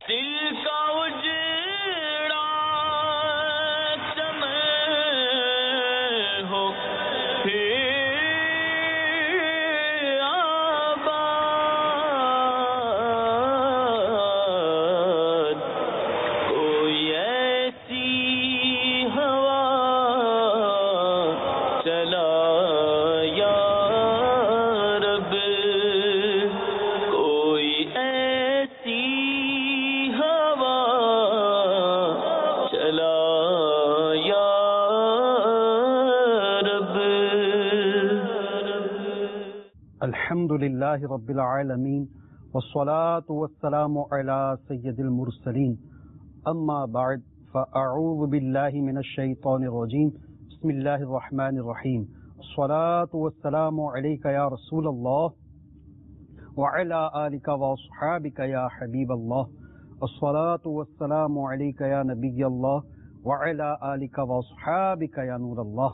دل کا اجڑا چمن ہو آباد، کوئی ایسی ہوا چلا یا رب، کوئی ایسی ہوا چلا یا رب۔ الحمد للہ رب العالمین والصلاة والسلام علی سید المرسلین، اما بعد فاعوذ باللہ من الشیطان الرجیم، بسم اللہ الرحمن الرحیم، الصلاة والسلام علیک یا رسول اللہ وعلی آلک واصحابک یا حبیب اللہ، الصلاة والسلام علیک یا نبی اللہ وعلی آلک واصحابک یا نور اللہ۔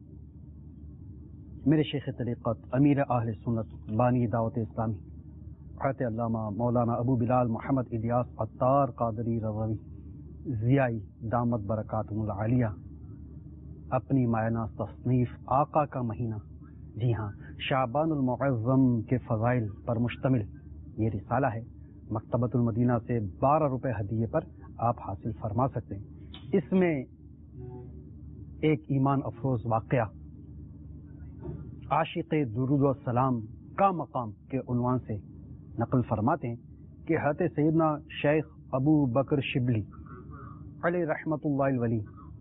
میرے شیخ طریقت امیر اہل سنت بانی دعوت اسلامی حضرت علامہ مولانا ابو بلال محمد الیاس عطار قادری رضوی ضیائی دامت برکاتہم العالیہ اپنی معنی تصنیف آقا کا مہینہ، جی ہاں، شعبان المعظم کے فضائل پر مشتمل یہ رسالہ ہے، مکتبۃ المدینہ سے 12 روپے ہدیے پر آپ حاصل فرما سکتے ہیں۔ اس میں ایک ایمان افروز واقعہ عاشق درود و سلام کا مقام کے عنوان سے نقل فرماتے ہیں کہ حضرت سیدنا شیخ ابو بکر شبلی علیہ رحمۃ اللہ الولی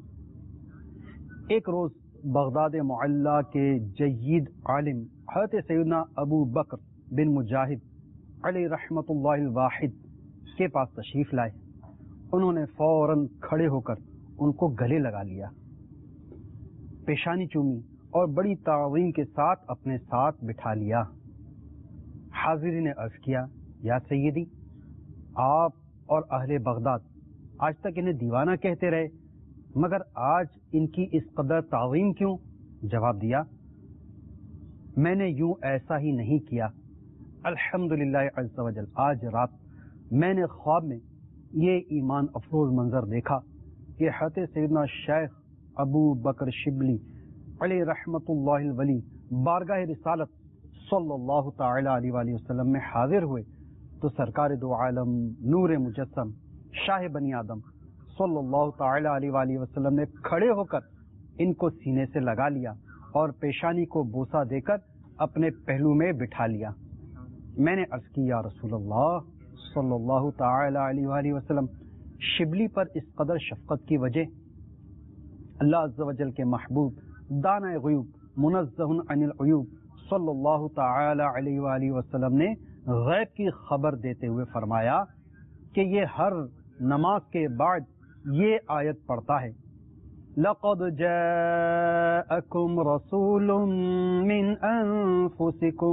ایک روز بغداد معلی کے جید عالم حضرت سیدنا ابو بکر بن مجاہد علیہ رحمۃ اللہ الواحد کے پاس تشریف لائے۔ انہوں نے فوراً کھڑے ہو کر ان کو گلے لگا لیا، پیشانی چومی اور بڑی تعظیم کے ساتھ اپنے ساتھ بٹھا لیا۔ حاضرین نے عرض کیا، یا سیدی، آپ اور اہل بغداد آج تک انہیں دیوانہ کہتے رہے، مگر آج ان کی اس قدر تعظیم کیوں؟ جواب دیا، میں نے یوں ایسا ہی نہیں کیا، الحمدللہ عز و جل آج رات میں نے خواب میں یہ ایمان افروز منظر دیکھا کہ حضرت سیدنا شیخ ابو بکر شبلی علیہ رحمۃ اللہ الولی بارگاہ رسالت صلی اللہ تعالی علیہ وآلہ وسلم میں حاضر ہوئے تو سرکار دو عالم نور مجسم شاہ بنی آدم صلی اللہ تعالی علیہ وآلہ وسلم نے کھڑے ہو کر ان کو سینے سے لگا لیا اور پیشانی کو بوسہ دے کر اپنے پہلو میں بٹھا لیا۔ میں نے عرض کی، یا رسول اللہ صلی اللہ تعالی علیہ وآلہ وسلم، شبلی پر اس قدر شفقت کی وجہ؟ اللہ عز و جل کے محبوب دانہ غیوب منزہ عن العیوب صلی اللہ تعالی علیہ وآلہ وسلم نے غیب کی خبر دیتے ہوئے فرمایا کہ یہ ہر نماز کے بعد یہ آیت پڑھتا ہے، لَقَدْ جَاءَكُمْ رَسُولٌ مِّنْ أَنفُسِكُمْ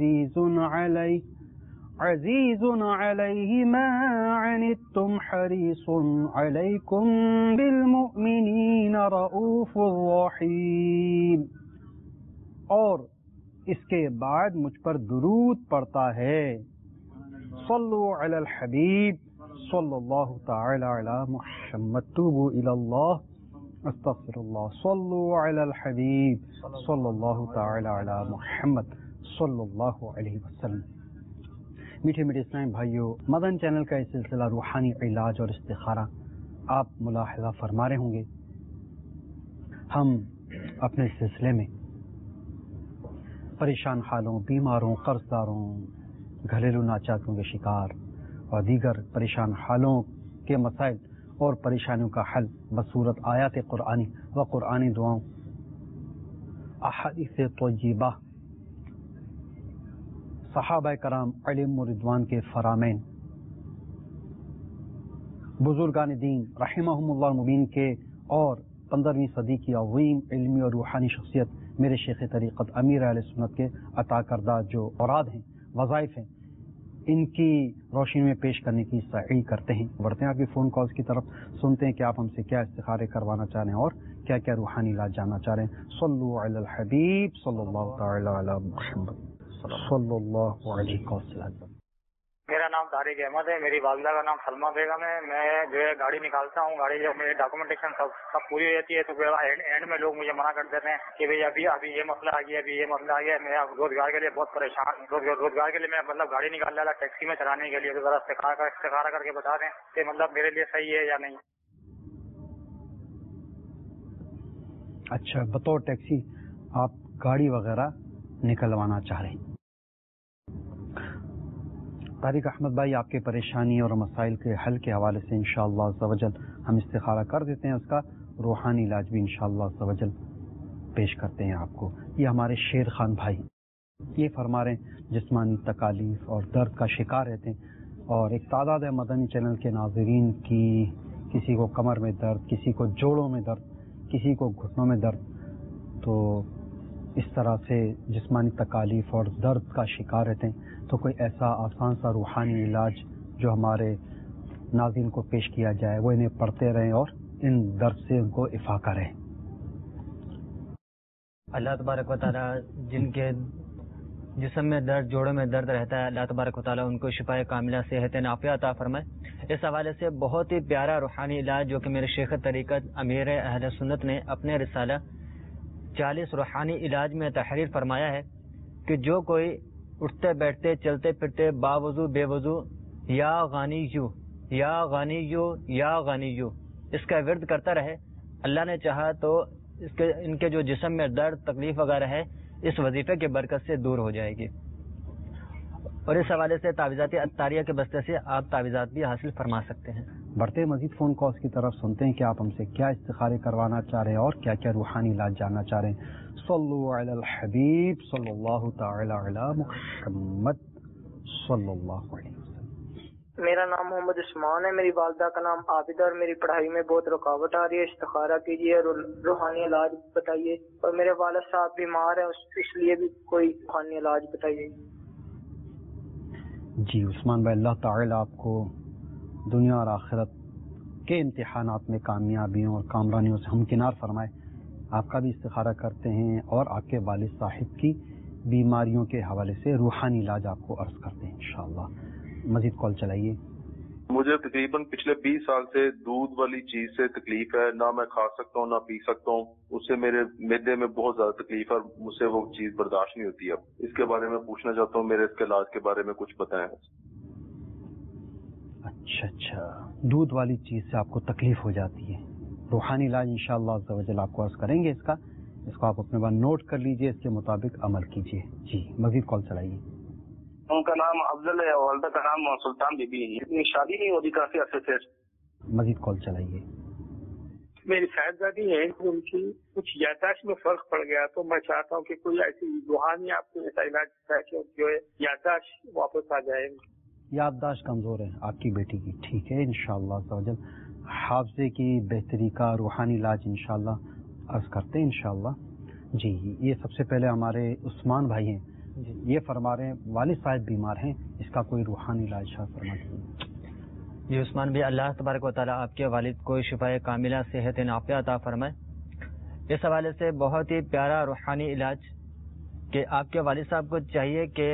عَزِيزٌ عَلَيْهِ مَا عَنِتُّمْ حَرِيصٌ عَلَيْكُمْ بِالْمُؤْمِنِينَ رَءُوفٌ رَحِيمٌ، اور اس کے بعد مجھ پر درود پڑتا ہے، صلو علی الحبیب صلی اللہ تعالی علی محمد، توبوا الی اللہ استغفر اللہ، صلو علی الحبیب صلی اللہ تعالی علی محمد صلی اللہ علیہ وسلم۔ میٹھے میٹھے اسلام بھائیو، مدن چینل کا یہ سلسلہ روحانی علاج اور استخارہ آپ ملاحظہ فرما رہے ہوں گے، ہم اپنے سلسلے میں پریشان حالوں، بیماروں، قرض داروں، گھریلو ناچاکیوں کے شکار اور دیگر پریشان حالوں کے مسائل اور پریشانیوں کا حل بصورت آیات قرآنی و قرآنی دعاؤں، احادیث طیبہ، صحابہ کرام علم و رضوان کے فرامین، بزرگان دین رحمہم اللہ المبین کے، اور 15ویں صدی کی عظیم علمی اور روحانی شخصیت میرے شیخ طریقت امیر اہل سنت کے عطا کردہ جو اوراد ہیں، وظائف ہیں، ان کی روشنی میں پیش کرنے کی سعی کرتے ہیں۔ بڑھتے ہیں آپ کی فون کالز کی طرف، سنتے ہیں کہ آپ ہم سے کیا استخارے کروانا چاہ رہے ہیں اور کیا کیا روحانی علاج جاننا چاہ رہے ہیں۔ صلو علی الحبیب صلی اللہ تعالی علی محمد صلی اللہ علیہ وسلم۔ میرا نام طارق احمد ہے، میری والدہ کا نام سلمہ بیگم ہے. میں جو ہے گاڑی نکالتا ہوں، گاڑی جب میری ڈاکومنٹیشن سب پوری ہو جاتی ہے تو پھر اینڈ میں لوگ مجھے منع کر دیتے ہیں کہ بھئی ابھی یہ مسئلہ آ گیا، ابھی یہ مسئلہ آ گیا. میں روزگار کے لیے بہت پریشان، روزگار کے لیے میں مطلب گاڑی نکال لاتا ٹیکسی میں چلانے کے لیے. تو ذرا استخارہ کر کے بتا دیں کہ مطلب میرے لیے صحیح ہے یا نہیں. اچھا، بطور ٹیکسی آپ گاڑی وغیرہ نکلوانا چاہ رہے ہیں. طارق احمد بھائی، آپ کے پریشانی اور مسائل کے حل کے حوالے سے انشاءاللہ عز و جل ہم استخارہ کر دیتے ہیں، اس کا روحانی علاج بھی انشاءاللہ عز و جل پیش کرتے ہیں آپ کو. یہ ہمارے شیر خان بھائی یہ فرما رہے ہیں جسمانی تکالیف اور درد کا شکار رہتے ہیں، اور ایک تعداد ہے مدنی چینل کے ناظرین کی کسی کو کمر میں درد، کسی کو جوڑوں میں درد، کسی کو گھٹنوں میں درد. تو اس طرح سے جسمانی تکالیف اور درد کا شکار رہتے ہیں، تو کوئی ایسا آسان سا روحانی علاج جو ہمارے ناظرین کو پیش کیا جائے، وہ انہیں پڑھتے رہیں اور ان درد سے ان کو افاقہ رہے. اللہ تبارک و تعالیٰ جن کے جسم میں درد، جوڑوں میں درد رہتا ہے، اللہ تبارک و تعالیٰ ان کو شفا کاملہ صحت نافیہ عطا فرمائے. اس حوالے سے بہت ہی پیارا روحانی علاج جو کہ میرے شیخ طریقت امیر اہل سنت نے اپنے رسالہ 40 روحانی علاج میں تحریر فرمایا ہے کہ جو کوئی اٹھتے بیٹھتے چلتے پھرتے باوضو بے وضو یا غانی یو یا غانی یو یا غانی یو اس کا ورد کرتا رہے، اللہ نے چاہا تو ان کے جو جسم میں درد تکلیف وغیرہ ہے اس وظیفے کے برکت سے دور ہو جائے گی. اور اس حوالے سے تعویذات عطاریہ کے بستے سے آپ تعویذات بھی حاصل فرما سکتے ہیں. بڑھتے مزید فون کالز کی طرف سنتے ہیں کہ آپ ہم سے کیا استخارے کروانا چاہ رہے ہیں اور کیا کیا روحانی علاج جاننا چاہ رہے ہیں. صلو علی الحبیب صلی اللہ تعالی علی محمد صلی اللہ علیہ وسلم. میرا نام محمد عثمان ہے، میری والدہ کا نام عابدہ، اور میری پڑھائی میں بہت رکاوٹ آ رہی ہے. استخارہ کیجیے اور روحانی علاج بتائیے. اور میرے والد صاحب بیمار ہیں، اس لیے بھی کوئی روحانی علاج بتائیے. جی عثمان بھائی، اللہ تعالی آپ کو دنیا اور آخرت کے امتحانات میں کامیابیوں اور کامرانیوں سے ہمکنار فرمائے. آپ کا بھی استخارہ کرتے ہیں اور آپ کے والد صاحب کی بیماریوں کے حوالے سے روحانی علاج آپ کو عرض کرتے ہیں انشاءاللہ. مزید کال چلائیے. مجھے تقریباً پچھلے 20 سال سے دودھ والی چیز سے تکلیف ہے، نہ میں کھا سکتا ہوں نہ پی سکتا ہوں. اس سے میرے معدے میں بہت زیادہ تکلیف ہے اور مجھ سے وہ چیز برداشت نہیں ہوتی. اب اس کے بارے میں پوچھنا چاہتا ہوں، میرے اس کے علاج کے بارے میں کچھ بتائیں. اچھا، دودھ والی چیز سے آپ کو تکلیف ہو جاتی ہے. روحانی علاج انشاءاللہ عز و جل آپ کو عرض کریں گے. اس کو آپ اپنے بعد نوٹ کر لیجئے، اس کے مطابق عمل کیجئے. جی مزید کال چلائیے. ان کا نام افضل ہے، والدہ کا نام سلطان بی بی ہے. شادی نہیں ہوتی کافی عرصے سے. مزید کال چلائیے. میری صاحبزادی ہے، ان کی کچھ یادداشت میں فرق پڑ گیا، تو میں چاہتا ہوں کہ کوئی ایسی روحانی آپ کو ایسا علاج ہے کہ جو ہے یادداشت واپس آ جائے. یادداشت کمزور ہے آپ کی بیٹی کی، ٹھیک ہے انشاءاللہ عز و جل حافظے کی بہتری کا روحانی علاج انشاءاللہ عرض کرتے ہیں انشاءاللہ. جی یہ سب سے پہلے ہمارے عثمان بھائی ہیں، یہ فرما رہے ہیں والد صاحب بیمار ہیں، اس کا کوئی روحانی علاج فرما دیجیے. جی عثمان بھی، اللہ تبارک و تعالیٰ آپ کے والد کو شفا کاملہ صحت نافیہ عطا فرمائے. اس حوالے سے بہت ہی پیارا روحانی علاج کہ آپ کے والد صاحب کو چاہیے کہ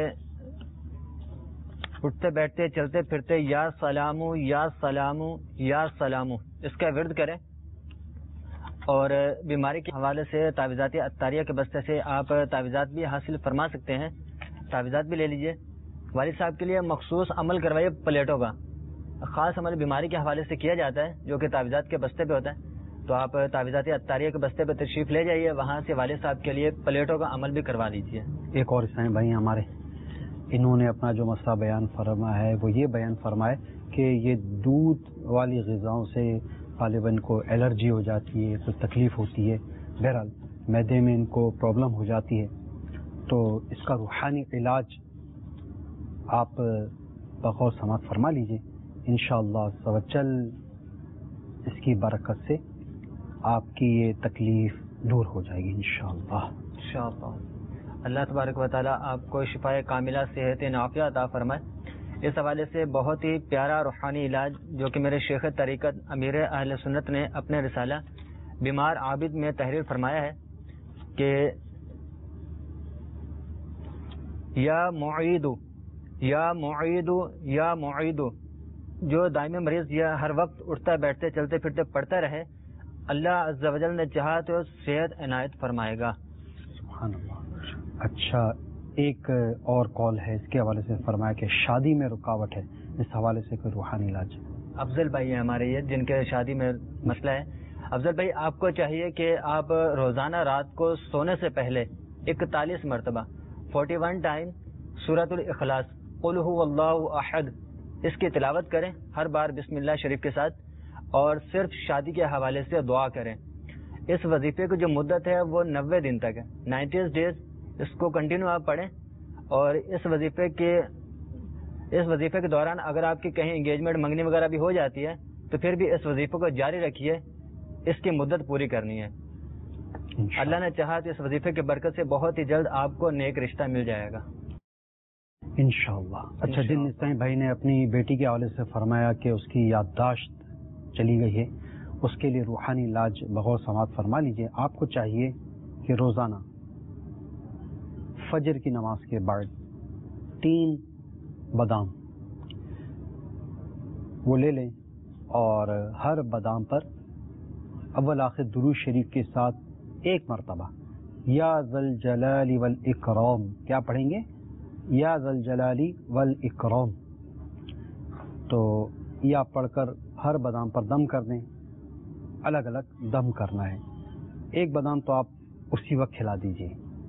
اٹھتے بیٹھتے چلتے پھرتے یا سلامو یا سلامو یا سلامو اس کا ورد کریں. اور بیماری کے حوالے سے تعویذات عطاریہ کے بستے سے آپ تعویذات بھی حاصل فرما سکتے ہیں. تعویذات بھی لے لیجئے. والد صاحب کے لیے مخصوص عمل کروائیے پلیٹوں کا. خاص عمل بیماری کے حوالے سے کیا جاتا ہے جو کہ تعویذات کے بستے پہ ہوتا ہے. تو آپ تعویذات عطاریہ کے بستے پہ تشریف لے جائیے، وہاں سے والد صاحب کے لیے پلیٹوں کا عمل بھی کروا لیجیے. ایک اور اسلام بھائی ہمارے، انہوں نے اپنا جو مسئلہ بیان فرمایا ہے وہ یہ بیان فرمائے کہ یہ دودھ والی غذاؤں سے غالباً کو الرجی ہو جاتی ہے، کوئی تکلیف ہوتی ہے، بہرحال معدے میں ان کو پرابلم ہو جاتی ہے. تو اس کا روحانی علاج آپ بغور سماعت فرما لیجئے انشاءاللہ عز و جل. اس کی برکت سے آپ کی یہ تکلیف دور ہو جائے گی انشاءاللہ. اللہ تبارک و تعالیٰ آپ کو شفا کاملہ صحت نافیہ عطا فرمائے. اس حوالے سے بہت ہی پیارا روحانی علاج جو کہ میرے شیخ طریقت امیر اہل سنت نے اپنے رسالہ بیمار عابد میں تحریر فرمایا ہے کہ یا معید یا معیدو جو دائمی مریض یا ہر وقت اٹھتا بیٹھتے چلتے پھرتے پڑھتا رہے، اللہ عز و جل نے چاہا تو صحت عنایت فرمائے گا. سبحان اللہ. اچھا، ایک اور کال ہے، اس کے حوالے سے فرمایا کہ شادی میں رکاوٹ ہے، اس حوالے سے کوئی روحانی علاج؟ افضل بھائی ہیں ہمارے، یہ جن کے شادی میں مسئلہ ہے. افضل بھائی، آپ کو چاہیے کہ آپ روزانہ رات کو سونے سے پہلے 41 مرتبہ 41 ٹائم سورۃ الاخلاص قل هو اللہ احد اس کی تلاوت کریں ہر بار بسم اللہ شریف کے ساتھ، اور صرف شادی کے حوالے سے دعا کریں. اس وظیفے کی جو مدت ہے وہ 90 دن تک ہے، 90 ڈیز. اس کو کنٹینیو آپ پڑھیں، اور اس وظیفے کے دوران اگر آپ کی کہیں انگیجمنٹ منگنی وغیرہ بھی ہو جاتی ہے تو پھر بھی اس وظیفے کو جاری رکھیے، اس کی مدت پوری کرنی ہے. اللہ نے چاہا تو اس وظیفے کی برکت سے بہت ہی جلد آپ کو نیک رشتہ مل جائے گا انشاءاللہ. اچھا، جن اسلامی بھائی نے اپنی بیٹی کے حوالے سے فرمایا کہ اس کی یادداشت چلی گئی ہے، اس کے لیے روحانی علاج بغور سماعت فرما لیجئے. آپ کو چاہیے کہ روزانہ فجر کی نماز کے بعد 3 بادام وہ لے لیں، اور ہر بادام پر اول آخر درود شریف کے ساتھ 1 مرتبہ یا ذل جلال والاکرام کیا پڑھیں گے؟ یا ذل جلال والاکرام. تو یا پڑھ کر ہر بادام پر دم کر دیں، الگ الگ دم کرنا ہے. 1 بادام تو آپ اسی وقت کھلا دیجئے،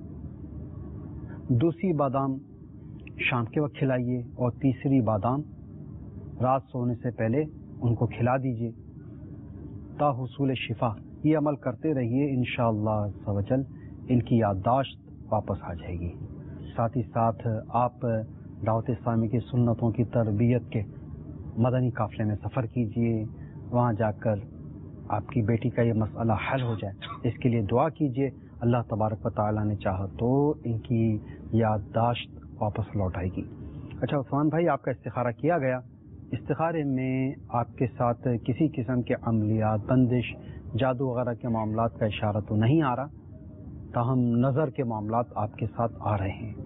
دوسری بادام شام کے وقت کھلائیے، اور تیسری بادام رات سونے سے پہلے ان کو کھلا دیجئے تا حصول شفا. یہ عمل کرتے رہیے، انشاءاللہ عز و جل ان کی یادداشت واپس آ جائے گی. ساتھ ہی ساتھ آپ دعوت اسلامی کی سنتوں کی تربیت کے مدنی قافلے میں سفر کیجئے، وہاں جا کر آپ کی بیٹی کا یہ مسئلہ حل ہو جائے، اس کے لیے دعا کیجئے. اللہ تبارک و تعالیٰ نے چاہا تو ان کی یادداشت واپس لوٹ آئے گی. اچھا عثمان بھائی، آپ کا استخارہ کیا گیا، استخارے میں آپ کے ساتھ کسی قسم کے عملیات، بندش، جادو وغیرہ کے معاملات کا اشارہ تو نہیں آ رہا، تاہم نظر کے معاملات آپ کے ساتھ آ رہے ہیں.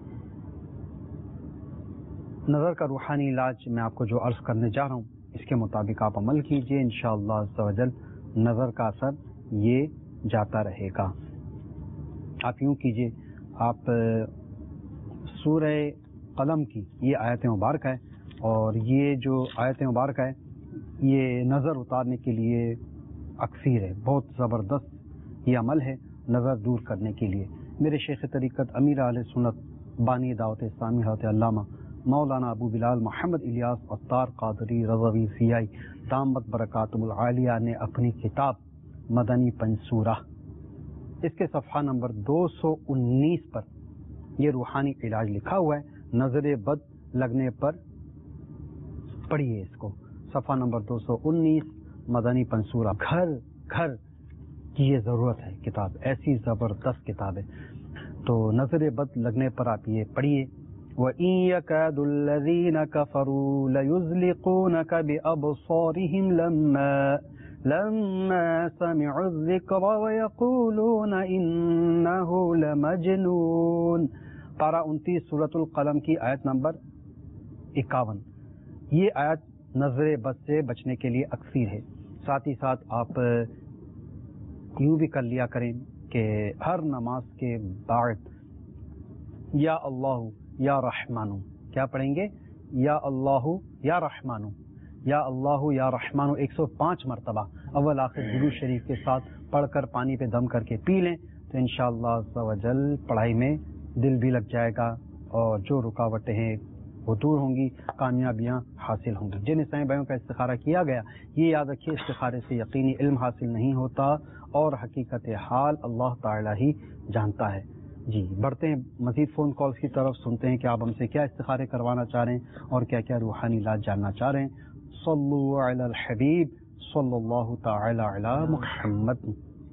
نظر کا روحانی علاج میں آپ کو جو عرض کرنے جا رہا ہوں اس کے مطابق آپ عمل کیجئے، انشاءاللہ عز و جل نظر کا اثر یہ جاتا رہے گا. آپ یوں کیجئے، آپ سورہ قلم کی یہ آیت مبارکہ ہے، اور یہ جو آیت مبارکہ ہے یہ نظر اتارنے کے لیے اکثیر ہے، بہت زبردست یہ عمل ہے نظر دور کرنے کے لیے. میرے شیخ طریقت امیر اہل سنت بانی دعوت اسلامی حضرت علامہ مولانا ابو بلال محمد الیاس عطار قادری رضوی سیائی دامت برکاتہ العالیہ نے اپنی کتاب مدنی پنسورہ اس کے صفحہ نمبر 219 پر یہ روحانی علاج لکھا ہوا ہے. نظر بد لگنے پر پڑھیے اس کو، صفحہ نمبر 219 مدنی پنسورہ. گھر گھر کی یہ ضرورت ہے کتاب، ایسی زبردست کتاب ہے. تو نظر بد لگنے پر آپ یہ پڑھیے. وَإِن يَكَادُ الَّذِينَ كَفَرُوا لَيُزْلِقُونَكَ بِأَبْصَارِهِمْ لَمَّا سَمِعُوا الذِّكْرَ وَيَقُولُونَ إِنَّهُ لَمَجْنُونَ. پارہ 29 سورۃ القلم کی آیت نمبر 51. یہ آیت نظر بد سے بچنے کے لیے اکثیر ہے. ساتھ ہی ساتھ آپ یوں بھی کر لیا کریں کہ ہر نماز کے بعد یا اللہ یا رحمانو کیا پڑھیں گے؟ یا اللہ یا رحمانو، یا اللہ یا رحمانو 105 مرتبہ اول آخر درود شریف کے ساتھ پڑھ کر پانی پہ دم کر کے پی لیں، تو انشاءاللہ عز و جل پڑھائی میں دل بھی لگ جائے گا، اور جو رکاوٹیں ہیں وہ دور ہوں گی، کامیابیاں حاصل ہوں گی. جن اسلامی بھائیوں کا استخارہ کیا گیا یہ یاد رکھیے، استخارے سے یقینی علم حاصل نہیں ہوتا، اور حقیقت حال اللہ تعالی ہی جانتا ہے. جی بڑھتے ہیں مزید فون کالز کی طرف، سنتے ہیں کہ آپ ہم سے کیا استخارے کروانا چاہ رہے ہیں اور کیا کیا روحانی علاج جاننا چاہ رہے ہیں. صلو علی الحبیب صلی اللہ تعالی علی محمد.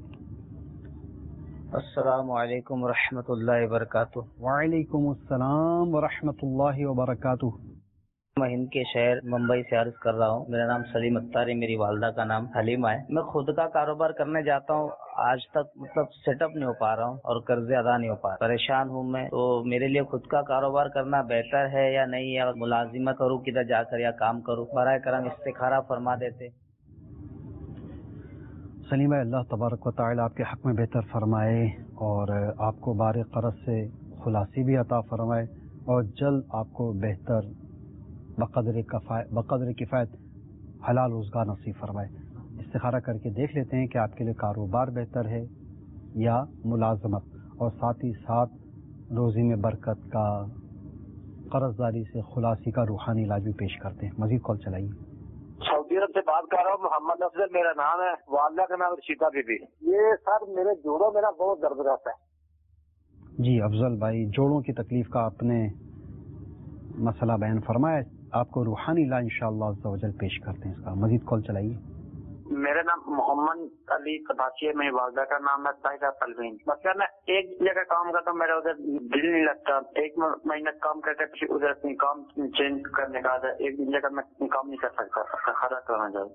السلام علیکم ورحمۃ اللہ وبرکاتہ. وعلیکم السلام ورحمۃ اللہ وبرکاتہ. میں ہند کے شہر ممبئی سے عرض کر رہا ہوں. میرا نام سلیم اختر ہے, میری والدہ کا نام حلیمہ ہے. میں خود کا کاروبار کرنے جاتا ہوں, آج تک سیٹ اپ نہیں ہو پا رہا ہوں اور قرضے ادا نہیں ہو پا رہا. پریشان ہوں میں. تو میرے لیے خود کا کاروبار کرنا بہتر ہے یا نہیں, یا ملازمت کروں کدھر جا کر یا کام کروں؟ براہ کرم استخارہ فرما دیتے. سلیم بھائی, اللہ تبارک و تعالی آپ کے حق میں بہتر فرمائے اور آپ کو بار قرض سے خلاصی بھی عطا فرمائے اور جلد آپ کو بہتر بقدر کفایت حلال روزگار نصیب فرمائے. استخارہ کر کے دیکھ لیتے ہیں کہ آپ کے لیے کاروبار بہتر ہے یا ملازمت, اور ساتھ ہی ساتھ روزی میں برکت کا, قرض داری سے خلاصی کا روحانی علاج بھی پیش کرتے ہیں. مزید کال چلائیے. سعودی عرب سے بات کر رہا ہوں, محمد افضل میرا نام ہے, والدہ کا نام رشیدہ بی بی. یہ سر میرے جوڑوں میں بہت درد رہتا ہے. جی افضل بھائی, جوڑوں کی تکلیف کا آپ نے مسئلہ بیان فرمایا, آپ کو روحانی علاج انشاءاللہ عز و جل پیش کرتے ہیں. اس کا مزید کال چلائیے. میرا نام محمد علی قباچی ہے, میری والدہ کا نام ہے طاہرہ پروین. مثلا میں ایک جگہ کام کرتا ہوں, میرا ادھر دل نہیں لگتا. ایک مہینہ کام کرتے پھر ادھر اپنی کام چینج کرنے کا آتا ہے. ایک جگہ میں کام نہیں کر سکتا, خرا کرنا چاہتا.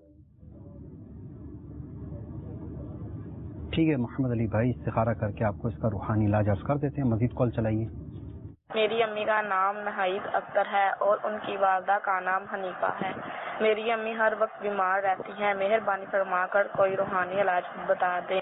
ٹھیک ہے محمد علی بھائی, استخارہ کر کے آپ کو اس کا روحانی علاج عرض کر دیتے ہیں. مزید کال چلائیے. میری امی کا نام نہید اختر ہے اور ان کی والدہ کا نام حنیفہ ہے. میری امی ہر وقت بیمار رہتی ہیں, مہربانی فرما کر کوئی روحانی علاج بتا دیں.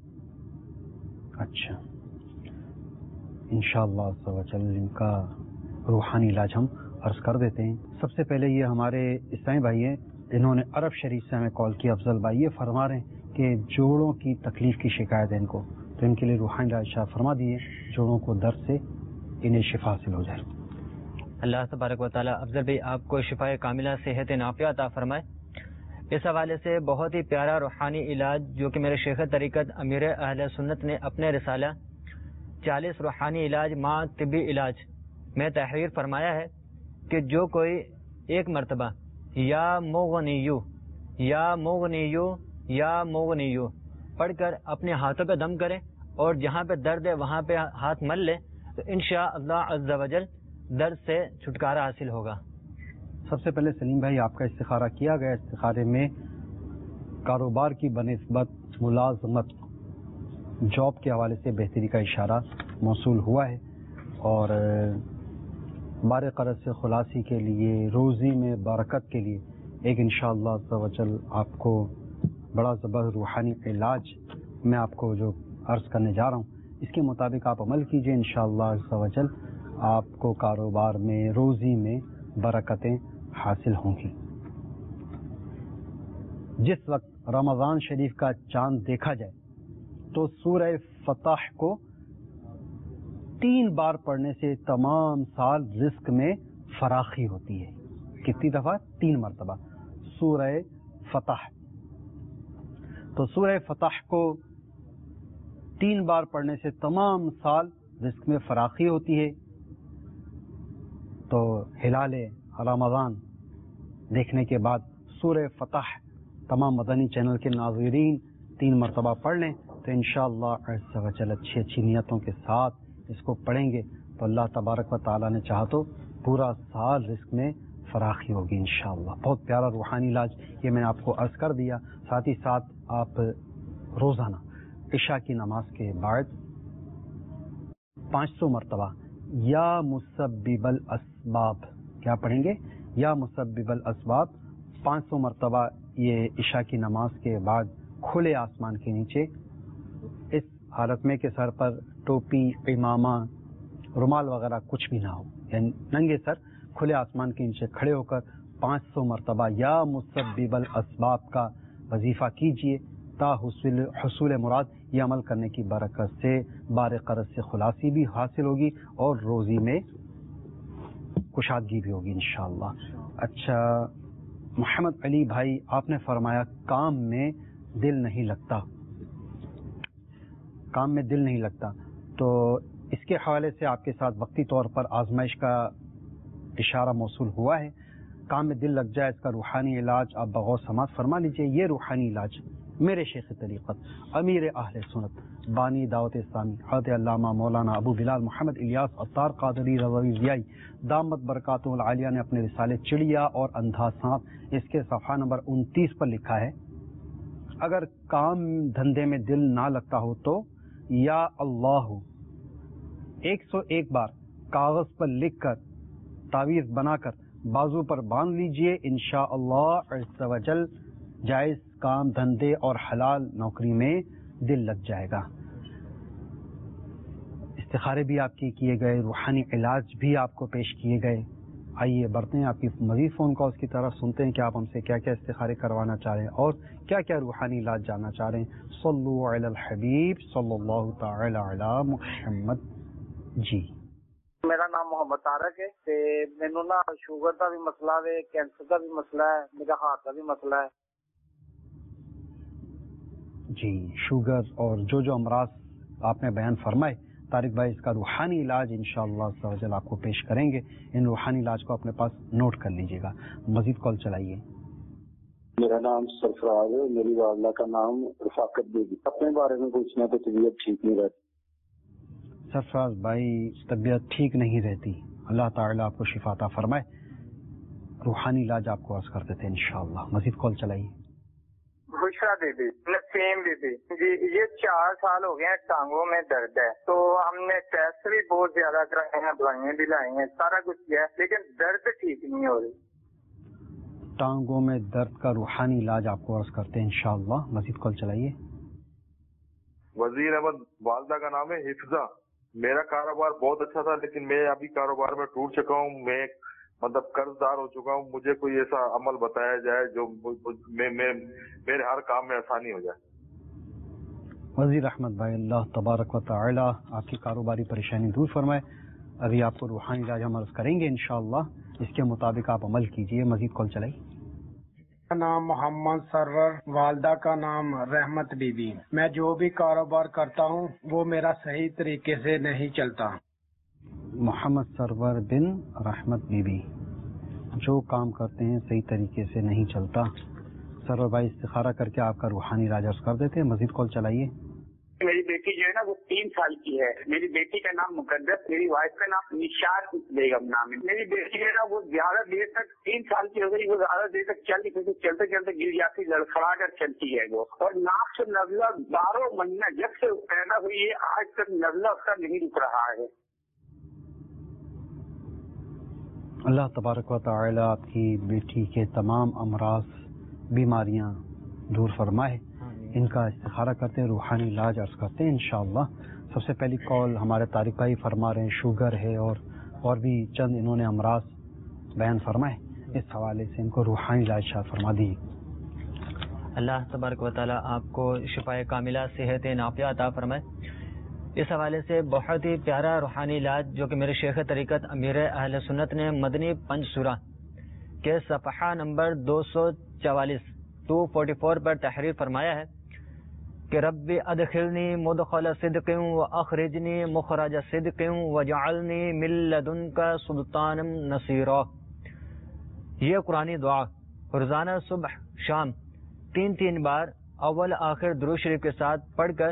اچھا, انشاءاللہ عز و جل ان کا روحانی علاج ہم عرض کر دیتے ہیں. سب سے پہلے یہ ہمارے اسلامی بھائی ہیں, انہوں نے عرب شریف سے ہمیں کال کی. افضل بھائی یہ فرما رہے ہیں کہ جوڑوں کی تکلیف کی شکایت ہے ان کو, تو ان کے لیے روحانی علاج فرما دیے, جوڑوں کو درد سے انہیں شفا حاصل ہو جائے. اللہ تبارک و تعالی افضل بھائی آپ کو شفا کاملہ صحت نافیہ عطا فرمائے. اس حوالے سے بہت ہی پیارا روحانی علاج جو کہ میرے شیخ طریقت امیر اہل سنت نے اپنے رسالہ 40 روحانی علاج مع طبی علاج میں تحریر فرمایا ہے کہ جو کوئی ایک مرتبہ یا مغنیو یا مغنیو یا مغنیو پڑھ کر اپنے ہاتھوں پہ دم کرے اور جہاں پہ درد ہے وہاں پہ ہاتھ مل لے تو انشاءاللہ عز و جل درد سے چھٹکارا حاصل ہوگا. سب سے پہلے سلیم بھائی آپ کا استخارہ کیا گیا. استخارے میں کاروبار کی بنسبت ملازمت جاب کے حوالے سے بہتری کا اشارہ موصول ہوا ہے اور بار قرض سے خلاصی کے لیے, روزی میں برکت کے لیے ایک انشاءاللہ عز و جل آپ کو بڑا زبردست روحانی علاج میں آپ کو جو عرض کرنے جا رہا ہوں اس کے مطابق آپ عمل کیجئے. انشاءاللہ عز و جل آپ کو کاروبار میں, روزی میں برکتیں حاصل ہوں گی. جس وقت رمضان شریف کا چاند دیکھا جائے تو سورہ فتح کو 3 بار پڑھنے سے تمام سال رزق میں فراخی ہوتی ہے. کتنی دفعہ؟ 3 مرتبہ سورہ فتح. تو سورہ فتح کو 3 بار پڑھنے سے تمام سال رزق میں فراخی ہوتی ہے. تو ہلال رمضان دیکھنے کے بعد سورہ فتح تمام مدنی چینل کے ناظرین 3 مرتبہ پڑھ لیں تو انشاءاللہ عز و جل اچھی نیتوں کے ساتھ اس کو پڑھیں گے تو اللہ تبارک و تعالی نے چاہا تو پورا سال رزق میں فراخی ہوگی انشاءاللہ. بہت پیارا روحانی علاج یہ میں نے آپ کو عرض کر دیا. ساتھ ہی ساتھ آپ روزانہ عشاء کی نماز کے بعد 500 مرتبہ یا مسبب الاسباب کیا پڑھیں گے؟ یا مسبب الاسباب 500 مرتبہ یہ عشاء کی نماز کے بعد کھلے آسمان کے نیچے اس حالت میں کہ سر پر ٹوپی, امامہ, رومال وغیرہ کچھ بھی نہ ہو, یعنی ننگے سر کھلے آسمان کے نیچے کھڑے ہو کر 500 مرتبہ یا مسبب الاسباب کا وظیفہ کیجئے تا حصول مراد. یہ عمل کرنے کی برکت سے بار قرض سے خلاصی بھی حاصل ہوگی اور روزی میں کشادگی بھی ہوگی انشاءاللہ. اچھا محمد علی بھائی آپ نے فرمایا کام میں دل نہیں لگتا, کام میں دل نہیں لگتا, تو اس کے حوالے سے آپ کے ساتھ وقتی طور پر آزمائش کا اشارہ موصول ہوا ہے. کام میں دل لگ جائے اس کا روحانی علاج آپ بغور سماعت فرما لیجئے. یہ روحانی علاج میرے شیخ طریقت امیر اہل سنت بانی دعوت اسلامی حضرت علامہ مولانا ابو بلال محمد الیاس عطار قادری رضوی ضیائی دامت برکاتہ العالیہ نے اپنے رسالے چڑیا اور اندھا سانپ اس کے صفحہ نمبر 29 پر لکھا ہے، اگر کام دھندے میں دل نہ لگتا ہو تو یا اللہ 101 بار کاغذ پر لکھ کر تعویذ بنا کر بازو پر باندھ لیجئے، انشاءاللہ عز و جل جائز کام دھندے اور حلال نوکری میں دل لگ جائے گا۔ استخارے بھی آپ کے کیے گئے، روحانی علاج بھی آپ کو پیش کیے گئے۔ آئیے بڑھتے ہیں آپ کی مزید فون کالز کی طرف، سنتے ہیں کہ آپ ہم سے کیا کیا استخارے کروانا چاہ رہے ہیں اور کیا کیا روحانی علاج جاننا چاہ رہے ہیں۔ صلو علی الحبیب صلی اللہ تعالی علی محمد۔ جی میرا نام محمد طارق ہے تے مینوں نا شوگر کا بھی مسئلہ ہے، کینسر کا بھی مسئلہ ہے، میرا ہارٹ کا بھی مسئلہ ہے۔ جی شوگر اور جو امراض آپ نے بیان فرمائے طارق بھائی، اس کا روحانی علاج انشاءاللہ عز و جل آپ کو پیش کریں گے۔ ان روحانی علاج کو اپنے پاس نوٹ کر لیجئے گا۔ مزید کال چلائیے۔ میرا نام سرفراز ہے، میری والدہ کا نام رفاقت بیگم۔ اپنے بارے میں پوچھنا تو طبیعت ٹھیک نہیں رہتی۔ سرفراز بھائی طبیعت ٹھیک نہیں رہتی، اللہ تعالیٰ آپ کو شفا عطا فرمائے۔ روحانی علاج آپ کو عرض کر دیتے ہیں انشاءاللہ۔ مزید کال چلائیے۔ بشرا بی بی، نسیم بی بی جی، یہ 4 سال ہو گئے ہیں، ٹانگوں میں درد ہے، تو ہم نے ٹیسٹ بھی بہت زیادہ کرائے ہیں، دوائیاں بھی لائی ہیں، سارا کچھ کیا ہے، لیکن درد ٹھیک نہیں ہو رہی۔ ٹانگوں میں درد کا روحانی علاج آپ کو عرض کرتے ہیں انشاءاللہ۔ مزید کال چلائیے۔ وزیر احمد، والدہ کا نام ہے حفظہ۔ میرا کاروبار بہت اچھا تھا، لیکن میں ابھی کاروبار میں ٹوٹ چکا ہوں، میں مطلب قرض دار ہو چکا ہوں۔ مجھے کوئی ایسا عمل بتایا جائے جو میرے ہر کام میں آسانی ہو جائے۔ وزیر احمد بھائی، اللہ تبارک و تعالی آپ کی کاروباری پریشانی دور فرمائے۔ ابھی آپ کو روحانی علاج ہم عرض کریں گے انشاءاللہ، اس کے مطابق آپ عمل کیجئے۔ مزید کال چلائیے۔ میرا نام محمد سرور، والدہ کا نام رحمت بی بی۔ میں جو بھی کاروبار کرتا ہوں وہ میرا صحیح طریقے سے نہیں چلتا۔ محمد سرور بن رحمت بی بی، جو کام کرتے ہیں صحیح طریقے سے نہیں چلتا۔ سرور بھائی استخارہ کر کے آپ کا روحانی علاج عرض کر دیتے ہیں۔ مزید کال چلائیے۔ میری بیٹی جو ہے نا وہ 3 سال کی ہے۔ میری بیٹی کا نام مقدس، میری وائف کا نام نشاد بیگم نام ہے۔ میری بیٹی ہے نا وہ زیادہ دیر تک 3 سال کی ہو گئی، وہ زیادہ دیر تک چل نہیں سکتی، چلتے چلتے گر جاتی، لڑکھڑا کر چلتی ہے وہ، اور ناک سے نزلہ 12 مہینہ جب سے پیدا ہوئی ہے آج تک نزلہ اس کا نہیں رک رہا ہے۔ اللہ تبارک و تعالی آپ کی بیٹی کے تمام امراض بیماریاں دور فرمائے۔ ان کا استخارہ کرتے ہیں، روحانی علاج عرض کرتے ہیں انشاءاللہ۔ سب سے پہلی کال ہمارے طارق بھائی فرما رہے ہیں شوگر ہے اور بھی چند انہوں نے امراض بیان فرمائے، اس حوالے سے ان کو روحانی علاج شاید فرما دی۔ اللہ تبارک و تعالی آپ کو شفائے کاملہ صحت نافیہ عطا فرمائے۔ اس حوالے سے بہت ہی پیارا روحانی علاج جو کہ میرے شیخ طریقت امیر اہل سنت نے مدنی پنج سورہ کے صفحہ نمبر 244 پر تحریر فرمایا ہے کہ رب ادخلنی مدخل صدق واخرجنی مخرج صدق وجعلنی من لدنک سلطانا نصیرا۔ یہ قرآنی دعا روزانہ صبح شام 3 بار اول آخر درود شریف کے ساتھ پڑھ کر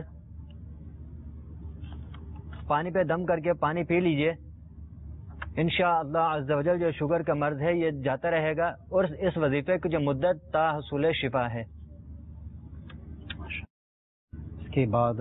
پانی پہ دم کر کے پانی پی لیجئے، انشاءاللہ عز و جل جو شوگر کا مرض ہے یہ جاتا رہے گا، اور اس وظیفے کی جو مدت تا حصول شفا ہے۔ اس کے بعد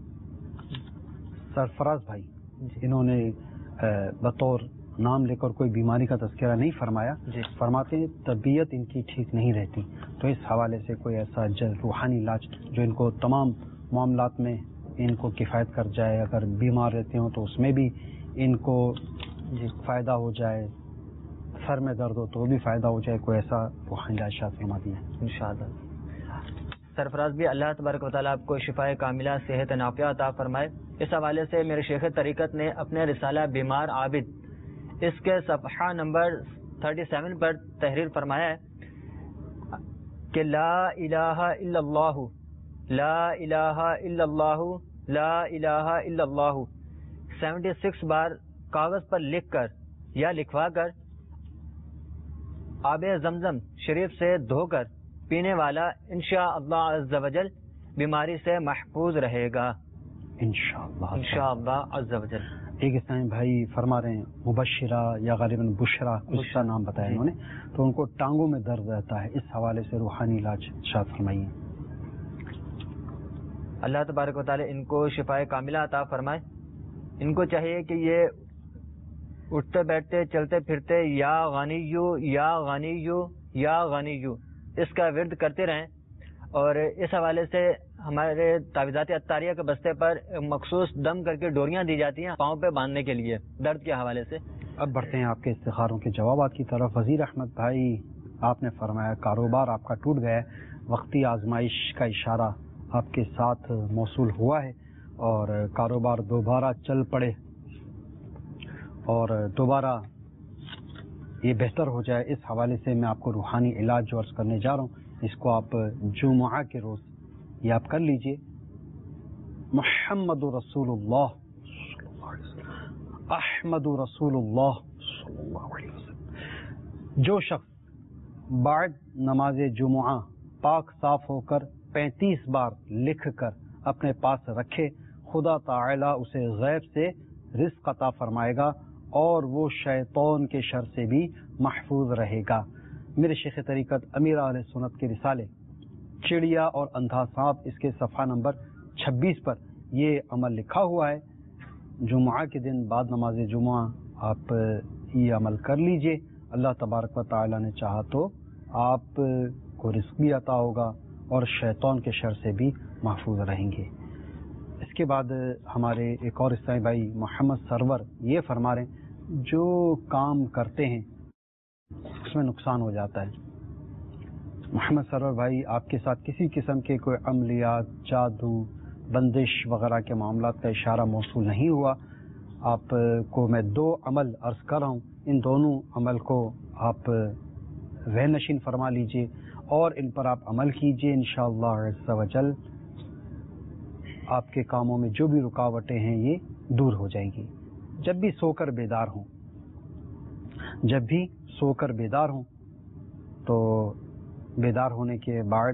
سرفراز بھائی، انہوں نے بطور نام لے کر کوئی بیماری کا تذکرہ نہیں فرمایا، فرماتے ہیں طبیعت ان کی ٹھیک نہیں رہتی، تو اس حوالے سے کوئی ایسا روحانی علاج جو ان کو تمام معاملات میں ان کو کفایت کر جائے، اگر بیمار رہتے ہوں تو اس میں بھی ان کو فائدہ ہو جائے، سر میں درد ہو تو بھی فائدہ ہو جائے، کوئی ایسا روحانی علاج شاید فرما دیں انشاءاللہ۔ سرفراز بھی اللہ تبارک و تعالیٰ آپ کو شفائے کاملہ صحت نافیہ عطا فرمائے۔ اس حوالے سے میرے شیخ طریقت نے اپنے رسالہ بیمار عابد اس کے صفحہ نمبر 37 پر تحریر فرمایا ہے کہ لا الہ الا اللہ، لا الہ الا اللہ، لا الہ الا اللہ 76 بار کاغذ پر لکھ کر یا لکھوا کر آب زمزم شریف سے دھو کر پینے والا انشاءاللہ عز و جل بیماری سے محفوظ رہے گا انشاءاللہ عز و جل۔ ایک اسلامی بھائی فرما رہے ہیں مبشرہ یا غالباً بشرا کچھ کا نام بتایا انہوں نے، تو ان کو ٹانگوں میں درد رہتا ہے، اس حوالے سے روحانی علاج ارشاد فرمائیے۔ اللہ تبارک و تعالی ان کو شفائے کاملہ عطا فرمائے۔ ان کو چاہیے کہ یہ اٹھتے بیٹھتے چلتے پھرتے یا غنیو یا غنیو یا غنیو اس کا ورد کرتے رہیں، اور اس حوالے سے ہمارے تعویذات عطاریہ کے بستے پر مخصوص دم کر کے ڈوریاں دی جاتی ہیں پاؤں پہ باندھنے کے لیے درد کے حوالے سے۔ اب بڑھتے ہیں آپ کے استخاروں کے جوابات کی طرف۔ وزیر احمد بھائی، آپ نے فرمایا کاروبار آپ کا ٹوٹ گیا ہے، وقتی آزمائش کا اشارہ آپ کے ساتھ موصول ہوا ہے اور کاروبار دوبارہ چل پڑے اور دوبارہ یہ بہتر ہو جائے، اس حوالے سے میں آپ کو روحانی علاج جو عرض کرنے جا رہا ہوں، اس کو آپ جمعہ کے روز یہ آپ کر لیجئے۔ محمد رسول اللہ احمد رسول اللہ صلی اللہ علیہ وسلم۔ جو شخص بعد نماز جمعہ پاک صاف ہو کر 35 بار لکھ کر اپنے پاس رکھے، خدا تعالی اسے غیب سے رزق عطا فرمائے گا اور وہ شیطان کے شر سے بھی محفوظ رہے گا۔ میرے شیخ طریقت امیر اہل سنت کے رسالے چڑیا اور اندھا سانپ اس کے صفحہ نمبر 26 پر یہ عمل لکھا ہوا ہے۔ جمعہ کے دن بعد نماز جمعہ آپ یہ عمل کر لیجئے، اللہ تبارک و تعالی نے چاہا تو آپ کو رزق بھی عطا ہوگا اور شیطان کے شر سے بھی محفوظ رہیں گے۔ اس کے بعد ہمارے ایک اور اسلامی بھائی محمد سرور یہ فرما رہے ہیں جو کام کرتے ہیں اس میں نقصان ہو جاتا ہے۔ محمد سرور بھائی، آپ کے ساتھ کسی قسم کے کوئی عملیات، جادو، بندش وغیرہ کے معاملات کا اشارہ موصول نہیں ہوا۔ آپ کو میں 2 عمل عرض کر رہا ہوں، ان دونوں عمل کو آپ ذہن نشین فرما لیجئے اور ان پر آپ عمل کیجئے، انشاءاللہ عز و جل آپ کے کاموں میں جو بھی رکاوٹیں ہیں یہ دور ہو جائیں گی۔ جب بھی سو کر بیدار ہوں تو بیدار ہونے کے بعد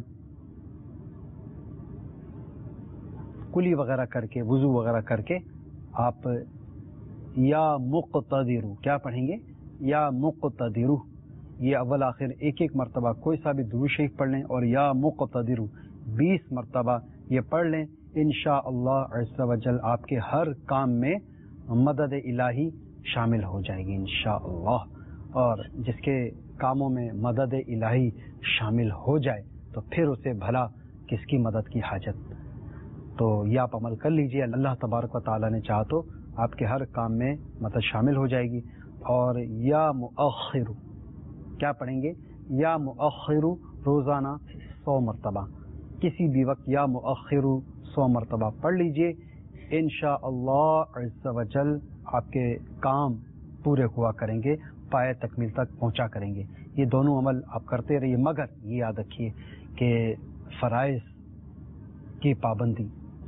کلی وغیرہ کر کے وضو وغیرہ کر کے آپ یا مقتدرو کیا پڑھیں گے؟ یا مقتدرو، یہ اول آخر ایک مرتبہ کوئی سا بھی درود شریف پڑھ لیں اور یا مقتدرو 20 مرتبہ یہ پڑھ لیں، انشاءاللہ عز و جل آپ کے ہر کام میں مدد الہی شامل ہو جائے گی انشاءاللہ۔ اور جس کے کاموں میں مدد الہی شامل ہو جائے تو پھر اسے بھلا کس کی مدد کی حاجت۔ تو یہ آپ عمل کر لیجئے، اللہ تبارک و تعالی نے چاہا تو آپ کے ہر کام میں مدد شامل ہو جائے گی۔ اور یا مؤخر کیا پڑھیں گے؟ یا مؤخر روزانہ 100 مرتبہ، کسی بھی وقت یا مؤخر 100 مرتبہ پڑھ لیجئے، انشاءاللہ عز و جل آپ کے کام پورے ہوا کریں گے، پائے تکمیل تک پہنچا کریں گے۔ یہ دونوں عمل آپ کرتے رہیے، مگر یہ یاد رکھیے کہ فرائض کی پابندی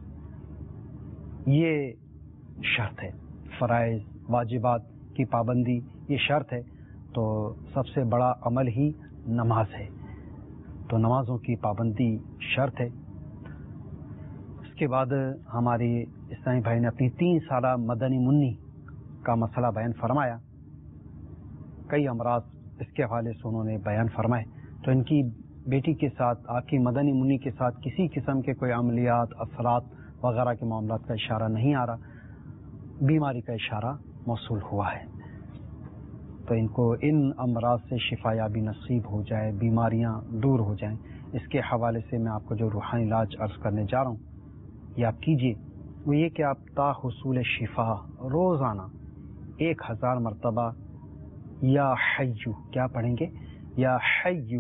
یہ شرط ہے، فرائض واجبات کی پابندی یہ شرط ہے، تو سب سے بڑا عمل ہی نماز ہے، تو نمازوں کی پابندی شرط ہے۔ اس کے بعد ہماری اسلامی بھائی نے اپنی 3 سالہ مدنی منی کا مسئلہ بیان فرمایا، کئی امراض اس کے حوالے سے انہوں نے بیان فرمائے، تو ان کی بیٹی کے ساتھ آپ کی مدنی منی کے ساتھ کسی قسم کے کوئی عملیات، اثرات وغیرہ کے معاملات کا اشارہ نہیں آ رہا، بیماری کا اشارہ موصول ہوا ہے، تو ان کو ان امراض سے شفا یابی نصیب ہو جائے، بیماریاں دور ہو جائیں۔ اس کے حوالے سے میں آپ کو جو روحانی علاج عرض کرنے جا رہا ہوں یہ آپ کیجئے، وہ یہ کہ آپ تا حصول شفا روزانہ 1000 مرتبہ یا حیو کیا پڑھیں گے؟ یا حیو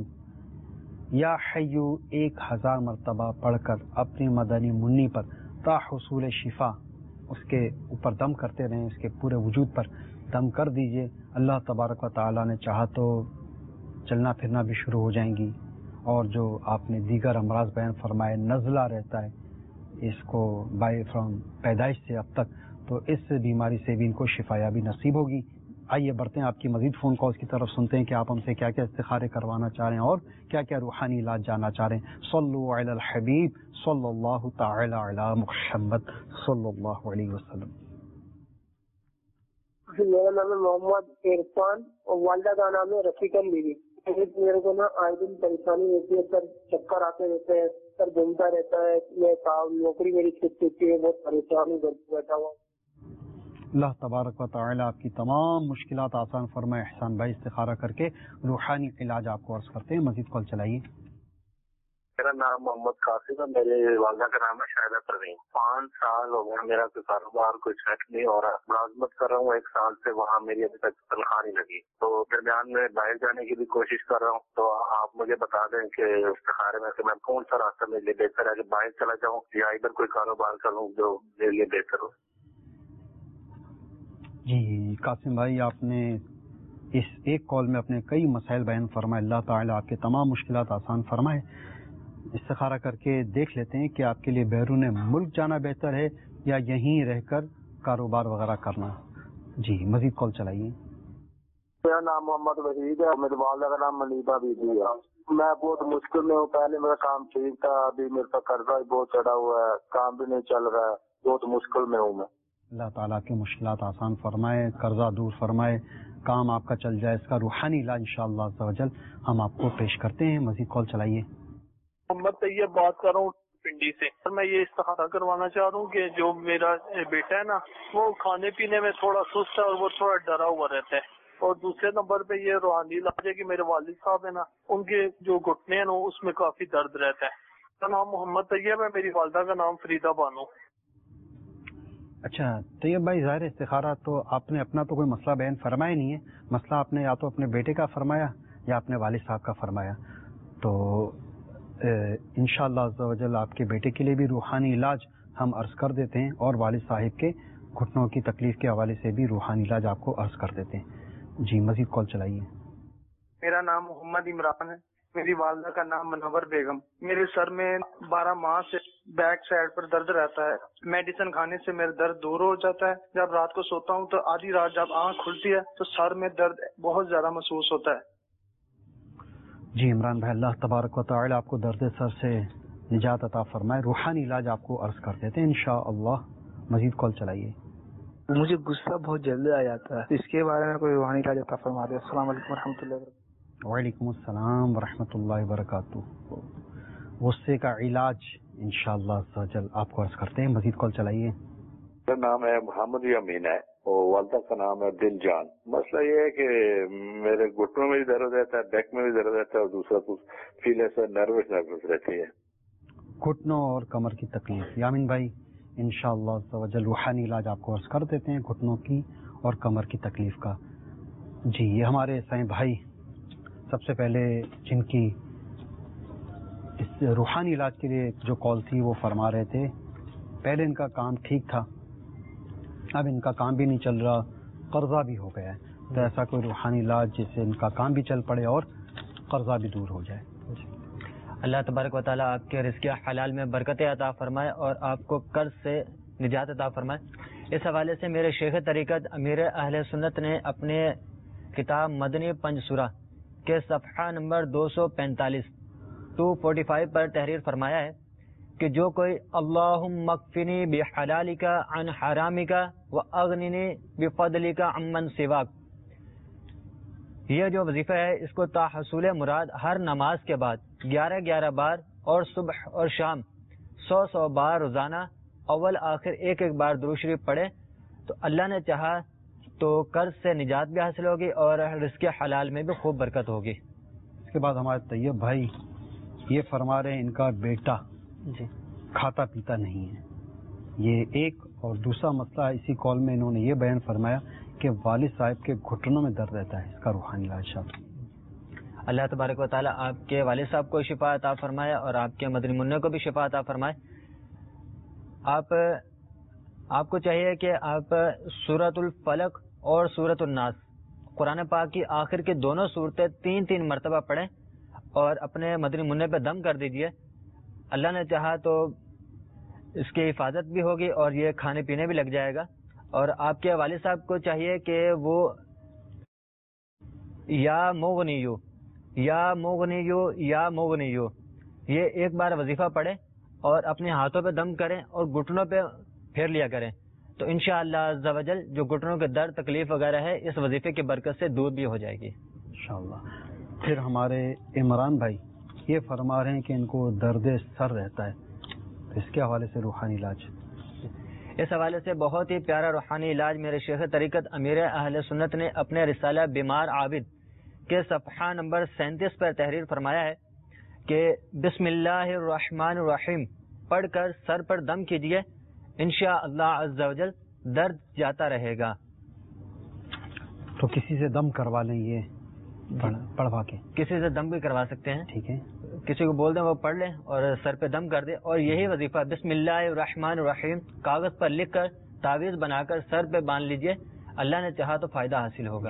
1000 مرتبہ پڑھ کر اپنی مدنی منی پر تا حصول شفا اس کے اوپر دم کرتے رہیں، اس کے پورے وجود پر دم کر دیجئے۔ اللہ تبارک و تعالی نے چاہا تو چلنا پھرنا بھی شروع ہو جائیں گی، اور جو آپ نے دیگر امراض بیان فرمائے، نزلہ رہتا ہے اس کو فرام پیدائش سے اب تک، تو اس بیماری سے بھی ان کو شفا یابی نصیب ہوگی آئیے بڑھتے ہیں آپ کی مزید فون کالز کی طرف، سنتے ہیں کہ آپ ہم سے کیا کیا استخارے کروانا چاہ رہے ہیں اور کیا کیا روحانی علاج جاننا چاہ رہے ہیں۔ صلو علی الحبیب صلی اللہ تعالی علی محمد صلی اللہ علیہ وسلم۔ میرا نام ہے محمد عرفان اور والدہ کا نام ہے رفیقن بیوی۔ میرے کو نا آئے دن پریشانی ہوتی ہے سر، چکر آتے رہتے ہیں سر، گھومتا رہتا ہے، میں نوکری میری چھوٹ چکی ہے، بہت پریشان ہوں، گھر پہ بیٹھا ہوا۔ اللہ تبارک و تعالی آپ کی تمام مشکلات آسان فرمائے۔ احسان بھائی استخارہ کر کے روحانی علاج آپ کو عرض کرتے ہیں، مزید کال چلائیے۔ میرا نام محمد قاسم ہے، میرے والدہ کا نام ہے شاہدہ پروین۔ 5 سال ہو گئے میرا کوئی کاروبار کوئی سیٹ نہیں ہو رہا، ملازمت کر رہا ہوں 1 سال سے، وہاں میری ابھی تک تنخواہ نہیں لگی، تو درمیان میں باہر جانے کی بھی کوشش کر رہا ہوں، تو آپ مجھے بتا دیں کہ استخارے میں سے میں کون سا راستہ میرے لیے بہتر ہے، کہ باہر چلا جاؤں یا ادھر کوئی کاروبار کروں جو میرے لیے بہتر ہو۔ جی قاسم بھائی، آپ نے اس ایک کال میں اپنے کئی مسائل بیان فرمائے، اللہ تعالیٰ آپ کے تمام مشکلات آسان فرمائے۔ استخارہ کر کے دیکھ لیتے ہیں کہ آپ کے لیے بیرون ملک جانا بہتر ہے یا یہیں رہ کر کاروبار وغیرہ کرنا۔ جی مزید کال چلائیے۔ میرا نام محمد وحید ہے، میرے والدہ کا نام منیبہ بیوی ہے۔ میں بہت مشکل میں ہوں، پہلے میرا کام ٹھیک تھا، ابھی میرے پاس قرضہ بہت چڑھا ہوا ہے، کام بھی نہیں چل رہا ہے، بہت مشکل میں ہوں میں۔ اللہ تعالیٰ کے مشکلات آسان فرمائے، قرضہ دور فرمائے، کام آپ کا چل جائے، اس کا روحانی علاج انشاءاللہ عز و جل ہم آپ کو پیش کرتے ہیں۔ مزید کال چلائیے۔ محمد طیب بات کر رہا ہوں پنڈی سے، سر میں یہ استخارہ کروانا چاہ رہا ہوں کہ جو میرا بیٹا ہے نا وہ کھانے پینے میں تھوڑا سست ہے اور وہ تھوڑا ڈرا ہوا رہتا ہے، اور دوسرے نمبر پہ یہ روحانی علاج ہے کہ میرے والد صاحب ہیں نا ان کے جو گھٹنے ہیں نا اس میں کافی درد رہتا ہے۔ میرا نام محمد طیب ہے، میری والدہ کا نام فریدہ بانو۔ اچھا طیب بھائی، ظاہر استخارہ تو آپ نے اپنا تو کوئی مسئلہ بیان فرمایا نہیں ہے، مسئلہ آپ نے یا تو اپنے بیٹے کا فرمایا یا اپنے والد صاحب کا فرمایا، تو انشاءاللہ عز و جل آپ کے بیٹے کے لیے بھی روحانی علاج ہم عرض کر دیتے ہیں، اور والد صاحب کے گھٹنوں کی تکلیف کے حوالے سے بھی روحانی علاج آپ کو عرض کر دیتے ہیں۔ جی مزید کال چلائیے۔ میرا نام محمد عمران ہے، میری والدہ کا نام منور بیگم۔ میرے سر میں 12 ماہ سے بیک سائڈ پر درد رہتا ہے، میڈیسن کھانے سے میرا درد دور ہو جاتا ہے، جب رات کو سوتا ہوں تو آدھی رات جب آنکھ کھلتی ہے تو سر میں درد بہت زیادہ محسوس ہوتا ہے۔ جی عمران بھائی، اللہ تبارک و تعالی آپ کو درد سر سے نجات عطا فرمائے، روحانی علاج آپ کو عرض کر دیتے ہیں انشاءاللہ۔ مزید کال چلائیے۔ مجھے غصہ بہت جلدی آ جاتا ہے، اس کے بارے میں کوئی روحانی علاج عطا فرما دے۔ السلام علیکم ورحمۃ اللہ وبرکاتہ۔ وعلیکم السلام ورحمۃ اللہ وبرکاتہ۔ غصے کا علاج انشاءاللہ عز و جل آپ کو عرض کرتے ہیں، مزید کال چلائیے۔ میرا نام ہے محمد یامین ہے اور والدہ کا نام ہے دل جان۔ مسئلہ یہ ہے کہ میرے گھٹنوں میں بھی درد رہتا ہے، بیک میں بھی درد رہتا ہے، اور دوسرا کچھ فیل ایسا نروس رہتی ہے، گھٹنوں اور کمر کی تکلیف۔ یامین بھائی انشاءاللہ عز و جل روحانی علاج آپ کو عرض کر دیتے ہیں گھٹنوں کی اور کمر کی تکلیف کا۔ جی یہ ہمارے سائیں بھائی سب سے پہلے جن کی اس روحانی علاج کے لیے جو کال تھی وہ فرما رہے تھے پہلے ان کا کام ٹھیک تھا، اب ان کا کام بھی نہیں چل رہا، قرضہ بھی ہو گیا ہے، تو ایسا کوئی روحانی علاج جس سے ان کا کام بھی چل پڑے اور قرضہ بھی دور ہو جائے۔ اللہ تبارک و تعالیٰ آپ کے رزق حلال میں برکت عطا فرمائے اور آپ کو قرض سے نجات عطا فرمائے۔ اس حوالے سے میرے شیخ طریقت امیر اہل سنت نے اپنے کتاب مدنی پنج سورہ کے صفحہ نمبر 245 پر تحریر فرمایا ہے کہ جو کوئی اللہم اکفنی بحلالک عن حرامک واغننی بفضلک عمن سواک، یہ جو وظیفہ ہے اس کو تاحصول مراد ہر نماز کے بعد 11 بار اور صبح اور شام 100 بار روزانہ اول آخر ایک بار درود شریف پڑھے تو اللہ نے چاہا تو قرض سے نجات بھی حاصل ہوگی اور رزق حلال میں بھی خوب برکت ہوگی۔ اس کے بعد ہمارے طیب بھائی یہ فرما رہے ہیں ان کا بیٹا جی کھاتا پیتا نہیں ہے، یہ ایک، اور دوسرا مسئلہ اسی کال میں انہوں نے یہ بیان فرمایا کہ والد صاحب کے گھٹنوں میں درد رہتا ہے، اس کا روحانی علاج۔ اللہ تبارک و تعالیٰ آپ کے والد صاحب کو شفا عطا فرمائے اور آپ کے مدنی منع کو بھی شفا عطا فرمائے۔ آپ کو چاہیے کہ آپ سورۃ الفلق اور سورۃ الناس قرآن پاک کی آخر کی دونوں صورتیں 3 مرتبہ پڑھیں اور اپنے مدنی منع پہ دم کر دیجئے، اللہ نے چاہا تو اس کی حفاظت بھی ہوگی اور یہ کھانے پینے بھی لگ جائے گا۔ اور آپ کے والد صاحب کو چاہیے کہ وہ یا مغنیو یا مغنیو یا مغنیو، یہ ایک بار وظیفہ پڑھیں اور اپنے ہاتھوں پہ دم کریں اور گھٹنوں پہ پھیر لیا کریں، تو انشاءاللہ عز و جل جو گھٹنوں کے درد تکلیف وغیرہ ہے اس وظیفے کی برکت سے دور بھی ہو جائے گی انشاءاللہ۔ پھر ہمارے عمران بھائی یہ فرما رہے ہیں کہ ان کو درد سر رہتا ہے، اس کے حوالے سے روحانی علاج۔ اس حوالے سے بہت ہی پیارا روحانی علاج میرے شیخ طریقت امیر اہل سنت نے اپنے رسالہ بیمار عابد کے صفحہ نمبر 37 پر تحریر فرمایا ہے کہ بسم اللہ الرحمن الرحیم پڑھ کر سر پر دم کیجیے، انشاءاللہ عز و جل درد جاتا رہے گا۔ تو کسی سے دم کروا لیں، یہ پڑھوا کے کسی سے دم بھی کروا سکتے ہیں، ٹھیک ہے، کسی کو بول دیں وہ پڑھ لیں اور سر پہ دم کر دے، اور یہی وظیفہ بسم اللہ الرحمن الرحیم کاغذ پر لکھ کر تعویذ بنا کر سر پہ باندھ لیجئے، اللہ نے چاہا تو فائدہ حاصل ہوگا۔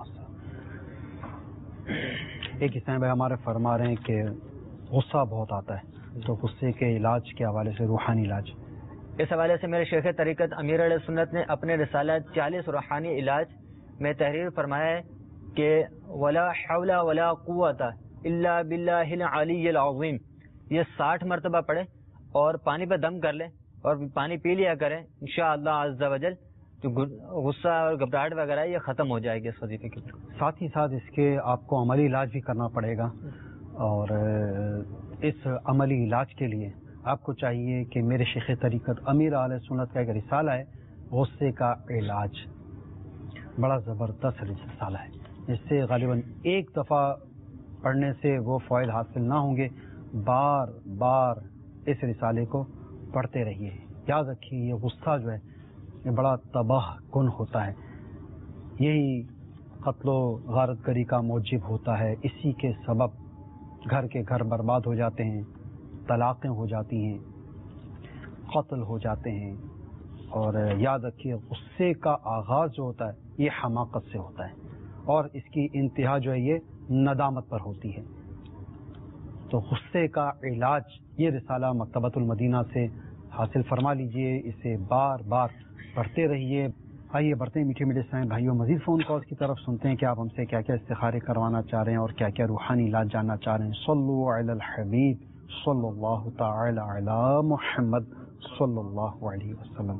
ایک اسلام بھائی ہمارے فرما رہے ہیں کہ غصہ بہت آتا ہے، تو غصے کے علاج کے حوالے سے روحانی علاج۔ اس حوالے سے میرے شیخ طریقت امیر علیہ سنت نے اپنے رسالہ 40 روحانی علاج میں تحریر فرمایا ہے کہ ولا حول ولا قوت الا باللہ العلی العظیم، یہ 60 مرتبہ پڑھیں اور پانی پہ دم کر لیں اور پانی پی لیا کریں، انشاءاللہ عز و جل جو غصہ اور گھبراہٹ وغیرہ ہے یہ ختم ہو جائے گی اس وظیفے کے۔ ساتھ ہی ساتھ اس کے آپ کو عملی علاج بھی کرنا پڑے گا، اور اس عملی علاج کے لیے آپ کو چاہیے کہ میرے شیخ طریقت امیر اہل سنت کا ایک رسالہ ہے غصے کا علاج، بڑا زبردست رسالہ ہے، اس سے غالباً ایک دفعہ پڑھنے سے وہ فوائد حاصل نہ ہوں گے، بار بار اس رسالے کو پڑھتے رہیے۔ یاد رکھیے یہ غصہ جو ہے یہ بڑا تباہ کن ہوتا ہے، یہی قتل و غارت گری کا موجب ہوتا ہے، اسی کے سبب گھر کے گھر برباد ہو جاتے ہیں، طلاقیں ہو جاتی ہیں، قتل ہو جاتے ہیں۔ اور یاد رکھیے غصے کا آغاز جو ہوتا ہے یہ حماقت سے ہوتا ہے، اور اس کی انتہا جو ہے یہ ندامت پر ہوتی ہے۔ تو غصے کا علاج یہ رسالہ مکتبۃ المدینہ سے حاصل فرما لیجئے، اسے بار بار پڑھتے رہیے۔ آئیے بڑھتے ہیں میٹھے میٹھے اسلامی بھائیوں، مزید فون کالز کی طرف سنتے ہیں کہ آپ ہم سے کیا کیا استخارے کروانا چاہ رہے ہیں اور کیا کیا روحانی علاج جاننا چاہ رہے ہیں۔ صلو علی الحبیب صلی اللہ تعالی علی محمد صلی اللہ علیہ وسلم۔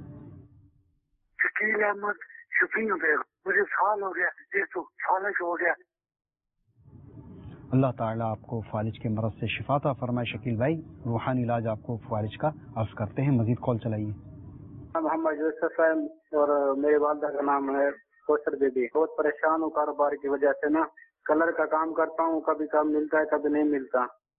شکیل احمد شفیع بیگ، مجھے سال ہو گیا، یہ تو فالج ہو گیا۔ اللہ تعالیٰ آپ کو فالج کے مرض سے شفا عطا فرمائے۔ شکیل بھائی روحانی علاج آپ کو فالج کا عرض کرتے ہیں، مزید کال چلائیے۔ محمد یوسف ہے اور میری والدہ کا نام ہے کوثر بی بی۔ بہت پریشان ہوں کاروبار کی وجہ سے نا، کلر کا کام کرتا ہوں، کبھی کام ملتا ہے کبھی نہیں ملتا۔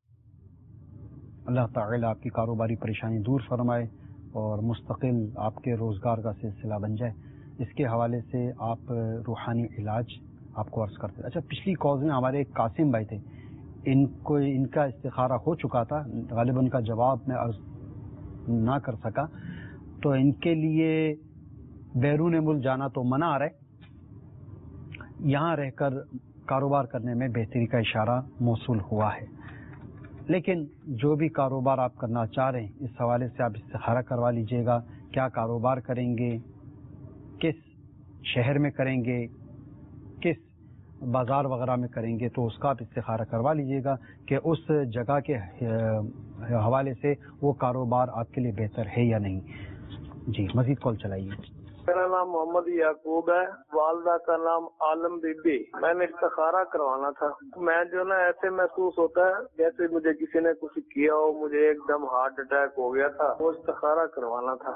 اللہ تعالیٰ آپ کی کاروباری پریشانی دور فرمائے اور مستقل آپ کے روزگار کا سلسلہ بن جائے۔ اس کے حوالے سے آپ روحانی علاج آپ کو عرض کرتے ہیں۔ اچھا، پچھلی کالز میں ہمارے ایک قاسم بھائی تھے، ان کا استخارہ ہو چکا تھا، غالباً ان کا جواب میں عرض نہ کر سکا، تو ان کے لیے بیرون ملک جانا تو منع آ رہا ہے، یہاں رہ کر کاروبار کرنے میں بہتری کا اشارہ موصول ہوا ہے۔ لیکن جو بھی کاروبار آپ کرنا چاہ رہے ہیں اس حوالے سے آپ استخارہ کروا لیجئے گا، کیا کاروبار کریں گے، کس شہر میں کریں گے، کس بازار وغیرہ میں کریں گے، تو اس کا آپ استخارہ کروا لیجئے گا کہ اس جگہ کے حوالے سے وہ کاروبار آپ کے لیے بہتر ہے یا نہیں۔ جی مزید کال چلائیے۔ میرا نام محمد یعقوب ہے، والدہ کا نام عالم بی بی۔ میں نے استخارہ کروانا تھا، میں جو نا ایسے محسوس ہوتا ہے جیسے مجھے کسی نے کچھ کیا ہو، مجھے ایک دم ہارٹ اٹیک ہو گیا تھا، وہ استخارہ کروانا تھا۔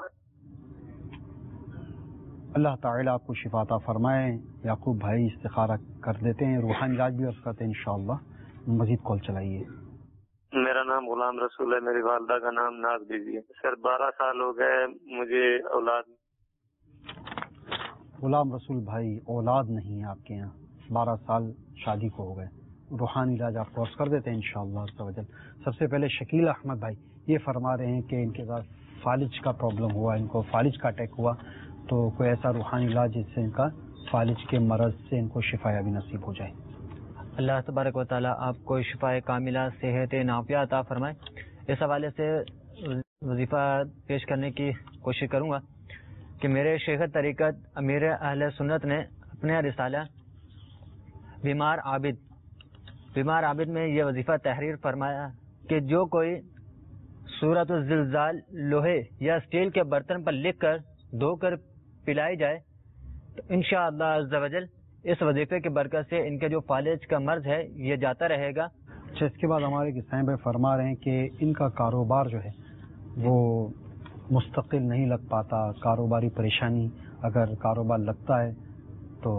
اللہ تعالیٰ آپ کو شفا عطا فرمائے۔ یعقوب بھائی استخارہ کر دیتے ہیں، روحانی علاج بھی عرض کرتے ہیں انشاءاللہ۔ مزید کال چلائیے۔ میرا نام غلام رسول ہے، میری والدہ کا نام ناز بی بی ہے۔ سر 12 سال ہو گئے مجھے اولاد۔ غلام رسول بھائی اولاد نہیں ہے آپ کے یہاں، 12 سال شادی کو ہو گئے، روحانی علاج آپ کو عرض کر دیتے ہیں انشاءاللہ عز و جل۔ سب سے پہلے شکیل احمد بھائی یہ فرما رہے ہیں کہ ان کے ساتھ فالج کا پرابلم ہوا، ان کو فالج کا اٹیک ہوا، تو کوئی ایسا روحانی علاج جس سے ان کا فالج کے مرض سے ان کو شفا یابی نصیب ہو جائے۔ اللہ تبارک و تعالیٰ آپ کو شفا کاملہ صحت نافیہ عطا فرمائے۔ اس حوالے سے وظیفہ پیش کرنے کی کوشش کروں گا کہ میرے شیخ طریقت امیر اہل سنت نے اپنے رسالہ بیمار عابد میں یہ وظیفہ تحریر فرمایا کہ جو کوئی سورۃ الزلزال لوہے یا اسٹیل کے برتن پر لکھ کر دھو کر پلائی جائے تو انشاءاللہ عز و جل اس وظیفے کی برکت سے ان کے جو فالج کا مرض ہے یہ جاتا رہے گا. اچھا، اس کے بعد ہمارے کسان بھائی فرما رہے ہیں کہ ان کا کاروبار جو ہے وہ مستقل نہیں لگ پاتا، کاروباری پریشانی، اگر کاروبار لگتا ہے تو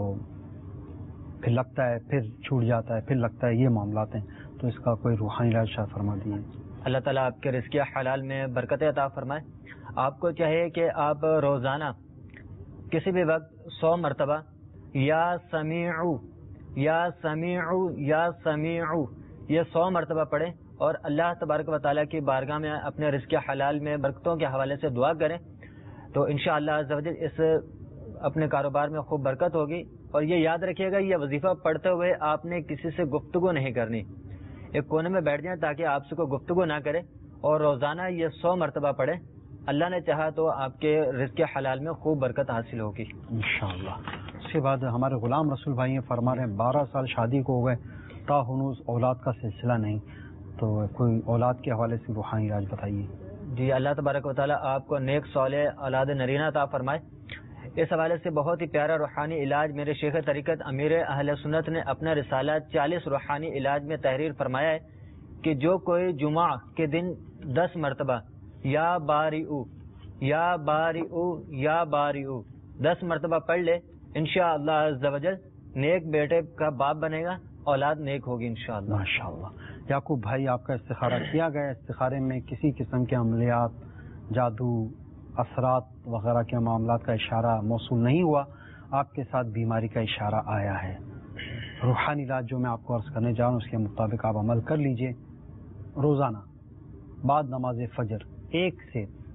پھر لگتا ہے، پھر چھوٹ جاتا ہے، پھر لگتا ہے، یہ معاملات ہیں، تو اس کا کوئی روحانی علاج شاید فرما دیے. اللہ تعالیٰ آپ کے رزق حلال میں برکت عطا فرمائے. آپ کو چاہیے کہ آپ روزانہ کسی بھی وقت 100 مرتبہ یا سمیعو یا سمیعو یا سمیعو یہ 100 مرتبہ پڑھیں اور اللہ تبارک و تعالیٰ کی بارگاہ میں اپنے رزق حلال میں برکتوں کے حوالے سے دعا کریں تو انشاءاللہ عز و جل اس اپنے کاروبار میں خوب برکت ہوگی. اور یہ یاد رکھیے گا، یہ وظیفہ پڑھتے ہوئے آپ نے کسی سے گفتگو نہیں کرنی، ایک کونے میں بیٹھ جائیں تاکہ آپ سے کوئی گفتگو نہ کرے اور روزانہ یہ 100 مرتبہ پڑھیں. اللہ نے چاہا تو آپ کے رزق حلال میں خوب برکت حاصل ہوگی انشاءاللہ. اس کے بعد ہمارے غلام رسول بھائی فرما رہے ہیں 12 سال شادی کو ہو گئے، تاہنوز اولاد کا سلسلہ نہیں، تو کوئی اولاد کے حوالے سے روحانی علاج بتائیے. جی، اللہ تبارک و تعالیٰ آپ کو نیک صالح اولاد نرینہ عطا فرمائے. اس حوالے سے بہت ہی پیارا روحانی علاج میرے شیخ طریقت امیر اہل سنت نے اپنا رسالہ 40 روحانی علاج میں تحریر فرمایا ہے کہ جو کوئی جمعہ کے دن 10 مرتبہ یا باریئو یا باریئو یا باریئو 10 مرتبہ پڑھ لے انشاءاللہ عز و جل نیک بیٹے کا باپ بنے گا، اولاد نیک ہوگی انشاءاللہ. ماشاءاللہ. یعقوب بھائی، آپ کا استخارہ کیا گیا، استخارے میں کسی قسم کے عملیات، جادو، اثرات وغیرہ کے معاملات کا اشارہ موصول نہیں ہوا، آپ کے ساتھ بیماری کا اشارہ آیا ہے. روحانی علاج جو میں آپ کو عرض کرنے جا رہا ہوں اس کے مطابق آپ عمل کر لیجئے. روزانہ بعد نماز فجر ایک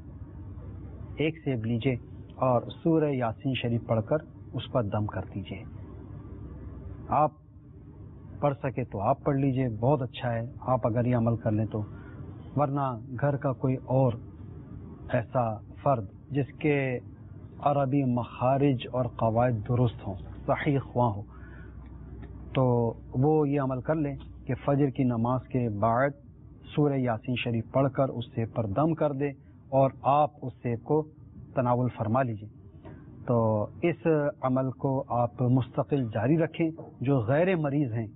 سیب لیجئے اور سورہ یاسین شریف پڑھ کر اس پر دم کر دیجئے. آپ پڑھ سکے تو آپ پڑھ لیجئے، بہت اچھا ہے آپ اگر یہ عمل کر لیں تو. ورنہ گھر کا کوئی اور ایسا فرد جس کے عربی مخارج اور قواعد درست ہوں، صحیح خواہ ہو، تو وہ یہ عمل کر لیں کہ فجر کی نماز کے بعد سورہ یاسین شریف پڑھ کر اس سیب پر دم کر دے اور آپ اس سیب کو تناول فرما لیجئے. تو اس عمل کو آپ مستقل جاری رکھیں. جو غیر مریض ہیں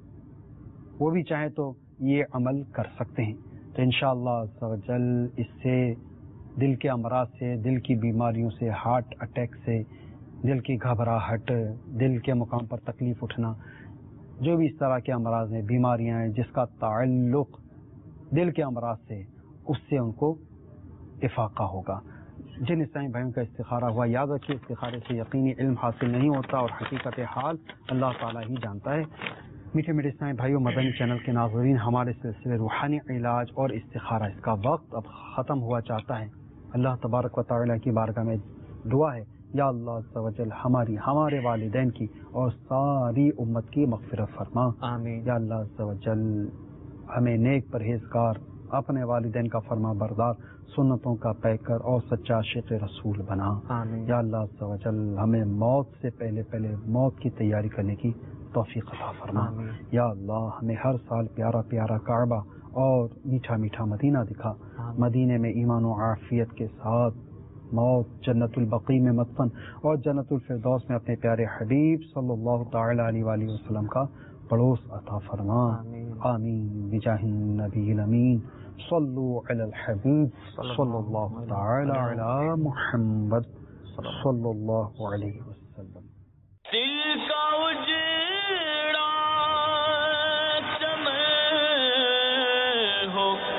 وہ بھی چاہیں تو یہ عمل کر سکتے ہیں. تو انشاءاللہ عز و جل اس سے دل کے امراض سے، دل کی بیماریوں سے، ہارٹ اٹیک سے، دل کی گھبراہٹ، دل کے مقام پر تکلیف اٹھنا، جو بھی اس طرح کے امراض ہیں، بیماریاں ہیں جس کا تعلق دل کے امراض سے، اس سے ان کو افاقہ ہوگا. جن اسلامی بھائیوں کا استخارہ ہوا، یاد رکھیے استخارے سے یقینی علم حاصل نہیں ہوتا اور حقیقت حال اللہ تعالیٰ ہی جانتا ہے. میٹھے میٹھے اسلامی بھائیوں، مدنی چینل کے ناظرین، ہمارے سلسلے روحانی علاج اور استخارہ اس کا وقت اب ختم ہوا چاہتا ہے. اللہ تبارک و تعالیٰ کی بارگاہ میں دعا ہے، یا اللہ عز و جل ہمارے والدین کی اور ساری امت کی مغفرت فرما. آمین. یا اللہ عز و جل ہمیں نیک پرہیزگار، اپنے والدین کا فرما بردار، سنتوں کا پیکر اور سچا عاشق رسول بنا. آمین. یا اللہ عز و جل ہمیں موت سے پہلے موت کی تیاری کرنے کی توفیق عطا فرما. آمین. یا اللہ ہمیں ہر سال پیارا پیارا کعبہ اور میٹھا میٹھا مدینہ دکھا. مدینے میں ایمان و عافیت کے ساتھ موت، جنت البقیع میں مدفن اور جنت الفردوس میں اپنے پیارے حبیب صلی اللہ تعالی علیہ وآلہ وسلم کا پڑوس عطا فرما. آمین بجاہ النبی الامین. صلو علی الحبیب صلی اللہ تعالی علی محمد صلی اللہ علیہ وسلم. دل کا اجڑا چمن ہو